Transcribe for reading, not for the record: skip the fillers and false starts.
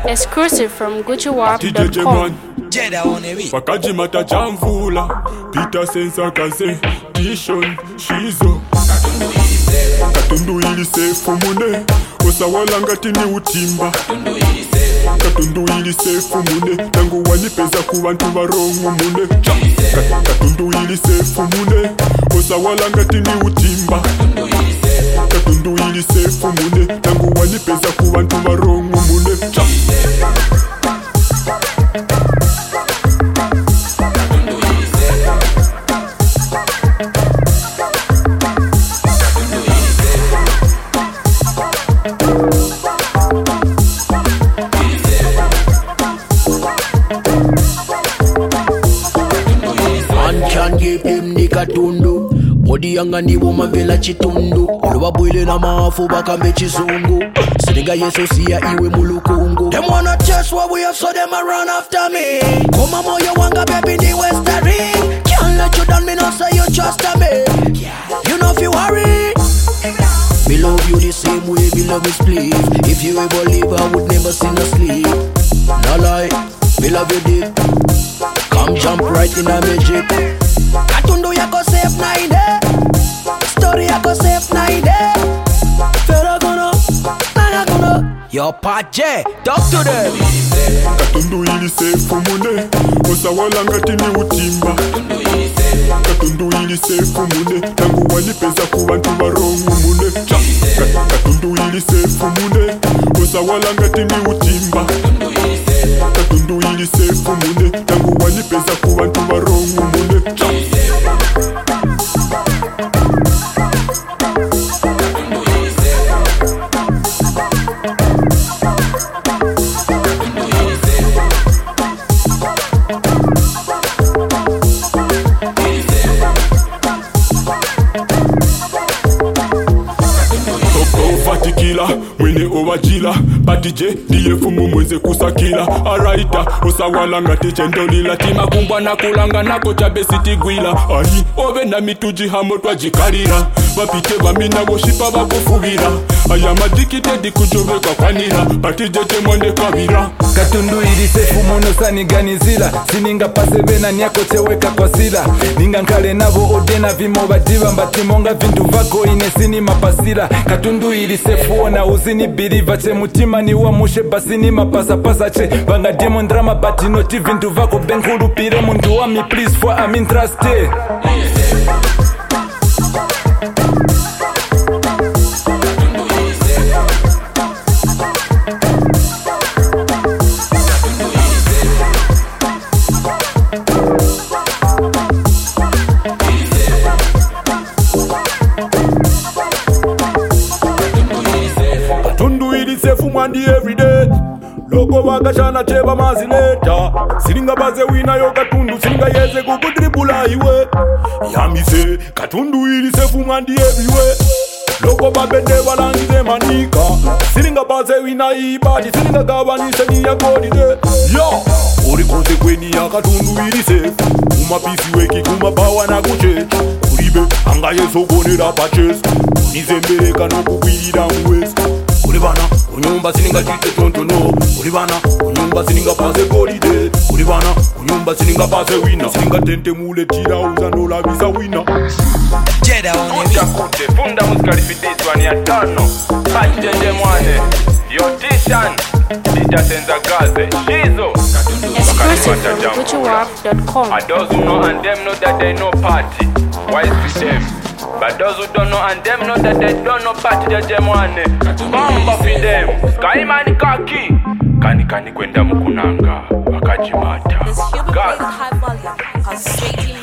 Exclusive from GucciWarp.com. Wakajimata chamvula Peter Sensa kaze Tishon Shizo Katundu ili sefu mune Osawalanga tini utimba Katundu ili sefu mune Tangu wanipeza kuwantu warongu mune Katundu ili sefu mune Osawalanga tini utimba Katundu ili sefu mune Tangu wanipeza kuwantu warongu mune Katundu body yanga nibo mavela chitundu olubabwile na maafu bakambe chizungu siringa yeso siya iwe mulukungu them wanna chase what we have so them a run after me koma moyo wanga baby ni western can't let you down me no say you trust me you know if you worry me love you the same way me love me split if you ever leave I would never sin a sleep no lie me love you deep come jump right in a magic Katundu yako safe na ide Story yako safe na ide Fera gono, naga gono Yo pache, talk to them Katundu ili sefu mune Osawalanga tini utimba Katundu ili sefu mune Tangu wanipeza kuwantu warongu mune Katundu ili sefu mune Osawalanga tini utimba Katundu ili sefu mune Tangu wanipeza kuwantu warongu mune Fatikila, mwene owajila Patije, diye fumu mweze kusakila Araita, osawalanga tichendolila Tima kumbwa na kulanga na kocha besiti gwila Ahi, ove na mituji hamotwa jikarira Wapite wamina woshipa wakufuvira Ayamadikite dikujove kwa kwanira Patije temonde kavira Katundu ili sefu mono saniganizila Sininga pasevena nyako cheweka kwa sila Ninga nkale navo odena vimo badiva Mbatimonga vindu vako inesini mapasila Katundu ili sefu ona uzini biliva Che mutima ni wa mushe basini mapasa pasa che Banga demon drama bati noti vindu vako Benkulu pire mundu wa mi please for I'm interested Mwandi everyday Loko wakashana cheba mazileta Silinga baze wina yo katundu Silinga yeze kukudribula iwe Yamise katundu ili sefu mwandi everywhere Loko babende walangize manika Silinga baze wina ibadi Silinga gawanise ni ya godide Yo Uri konsekweni ya katundu ili sefu Umapisi weki kumabawa na kuchechi Kuribe anga yeso gonera paches Nizembeleka no kukwirira mwesi Ulibana, unyumba sininga chite chontono Ulibana, unyumba sininga pase golide Ulibana, unyumba sininga pase wina Sininga tente mule tira uza nola visa wina Jeda Kucha kute, funda muskalifidiswa ni atano Pachijenje mwane Yotishan Dita senza gaze Shizo Exclusive from GucciWarp.com. And those who know and them know that they know party Wise with them But those who don't know and them know that they don't know party jeje mwane Bamba for them Skaimani kaki Kani kwenda mukunanga Wakajimata God